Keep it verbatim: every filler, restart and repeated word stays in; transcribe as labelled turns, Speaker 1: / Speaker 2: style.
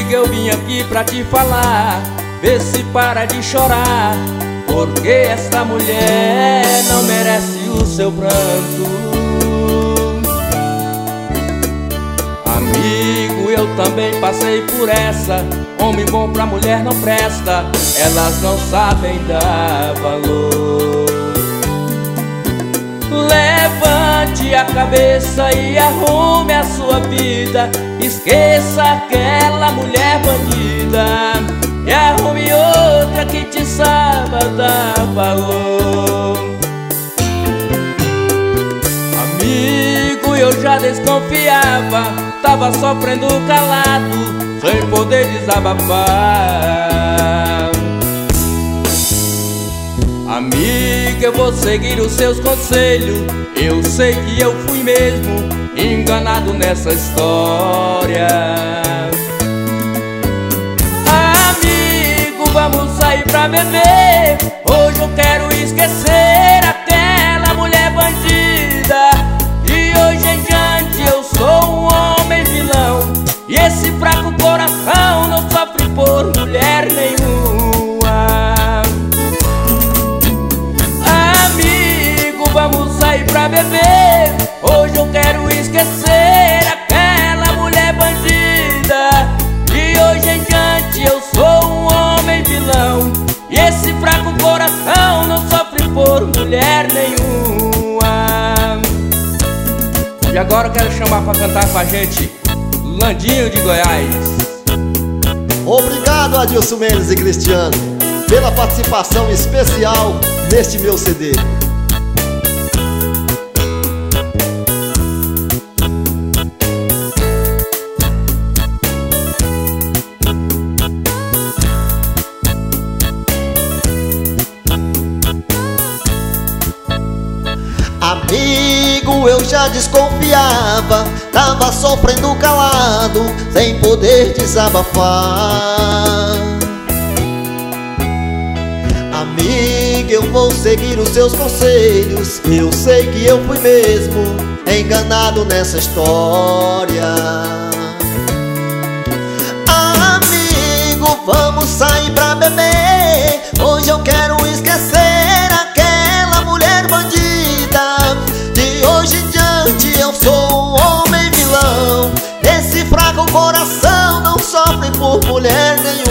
Speaker 1: Amiga, eu vim aqui pra te falar, vê se para de chorar, porque esta mulher não merece o seu pranto. Amigo, eu também passei por essa. Homem bom pra mulher não presta, elas não sabem dar valor. Levante a cabeça e arrume a sua vida, esqueça aquela mulher bandida e arrume outra que te saiba dar valor. Amigo, eu já desconfiava, tava sofrendo calado, sem poder desabafar. Amiga, eu vou seguir os seus conselhos, eu sei que eu fui mesmo enganado nessa história. Amigo, vamos sair pra beber, hoje eu quero esquecer aquela mulher bandida. De hoje em diante eu sou um homem vilão, e esse fraco coração não sofre por mulher nenhuma. Amigo, vamos sair pra beber, hoje eu quero esquecer aquela mulher bandida. De hoje em diante eu sou um homem vilão, e esse fraco coração não sofre por mulher nenhuma. E agora eu quero chamar pra cantar com a gente Landinho de Goiás.
Speaker 2: Obrigado, Adilson Mendes e Cristiano, pela participação especial neste meu C D. Amigo, eu já desconfiava, tava sofrendo calado, sem poder desabafar. Amiga, eu vou seguir os seus conselhos, eu sei que eu fui mesmo enganado nessa história. Amigo, vamos sair pra beber, hoje eu quero esquecer aquela mulher bandida. De hoje em diante eu sou um homem vilão, esse fraco coração não sofre por mulher nenhuma.